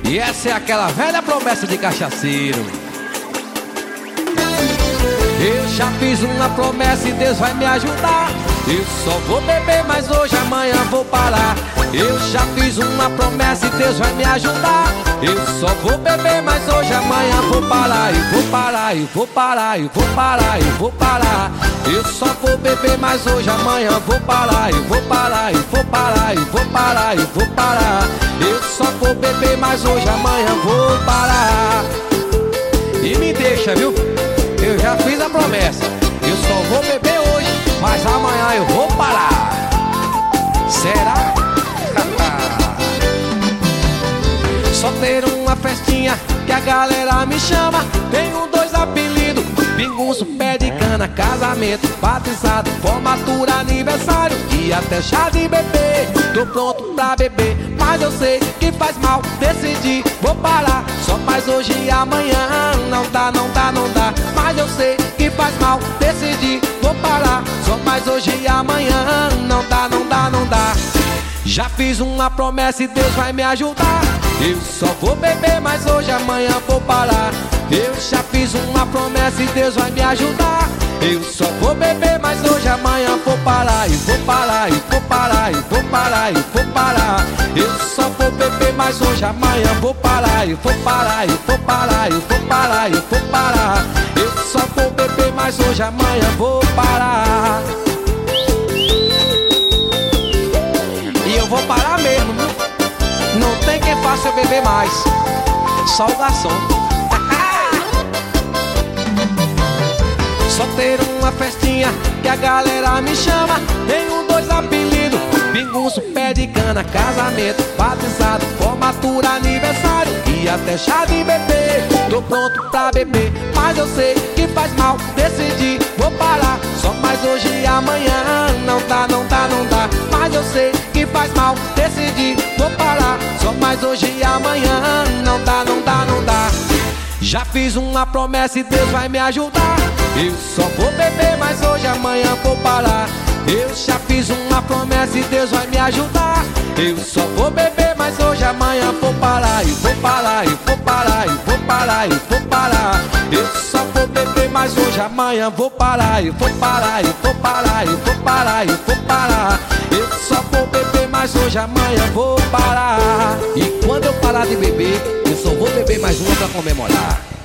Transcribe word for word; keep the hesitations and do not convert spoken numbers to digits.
E essa é aquela velha promessa de cachaceiro. Eu já fiz uma promessa e Deus vai me ajudar. Eu só vou beber, mas hoje, amanhã vou parar. Eu já fiz uma promessa e Deus vai me ajudar. Eu só vou beber, mas hoje, amanhã vou parar. Eu vou parar, eu vou parar, eu vou parar, eu vou parar. Eu só vou beber, mas hoje, amanhã vou parar. Eu vou parar, eu vou parar, eu vou parar, eu vou parar. Eu só vou beber, mas hoje, amanhã vou parar. E me deixa, viu? Eu já fiz a promessa. Eu só vou beber hoje, mas amanhã eu vou parar. Será? Só ter uma festinha que a galera me chama. Tenho dois apelidos: pingunço, pé de cana, casamento, batizado, formatura, aniversário e até chá de bebê. Tô pronto pra beber, mas eu sei que faz mal. Decidi, vou parar. Só mais hoje e amanhã. Não dá, não dá, não dá. Mas eu sei que faz mal. Decidi, vou parar. Só mais hoje e amanhã. Não dá, não dá, não dá. Já fiz uma promessa e Deus vai me ajudar. Eu só vou beber, mas hoje, amanhã vou parar. Eu já fiz uma promessa e Deus vai me ajudar. Eu só vou beber, mas hoje, amanhã vou parar. E vou parar, e vou parar, e vou parar, e vou parar. Eu só vou beber, mas hoje, amanhã vou parar. E vou parar, e vou parar, e vou parar, e vou parar. Eu só vou beber, mas hoje, amanhã vou parar. E eu vou parar mesmo, viu? Não tem quem faça eu beber mais. Só o garçom. Só ter uma festinha que a galera me chama. Tenho dois apelidos: pingunço, pé de cana, casamento, batizado, formatura, aniversário e até chá de bebê. Tô pronto pra beber, mas eu sei que faz mal. Decidi, vou parar. Só mais hoje e amanhã. Não dá, não dá, não dá. Mas eu sei que faz mal. Decidi, vou parar. Só mais hoje e amanhã. Não dá, não dá, não dá. Já fiz uma promessa e Deus vai me ajudar. Eu só vou beber, mas hoje, amanhã vou parar. Eu já fiz uma promessa e Deus vai me ajudar. Eu só vou beber, mas hoje, amanhã vou parar. E vou parar, e vou parar, e vou parar, e vou parar. Eu só vou beber, mas hoje, amanhã vou parar. E vou parar, e vou parar, e vou parar, e vou parar. Eu só vou beber, mas hoje, amanhã vou parar. E quando eu parar de beber, eu só vou beber mais uma pra comemorar.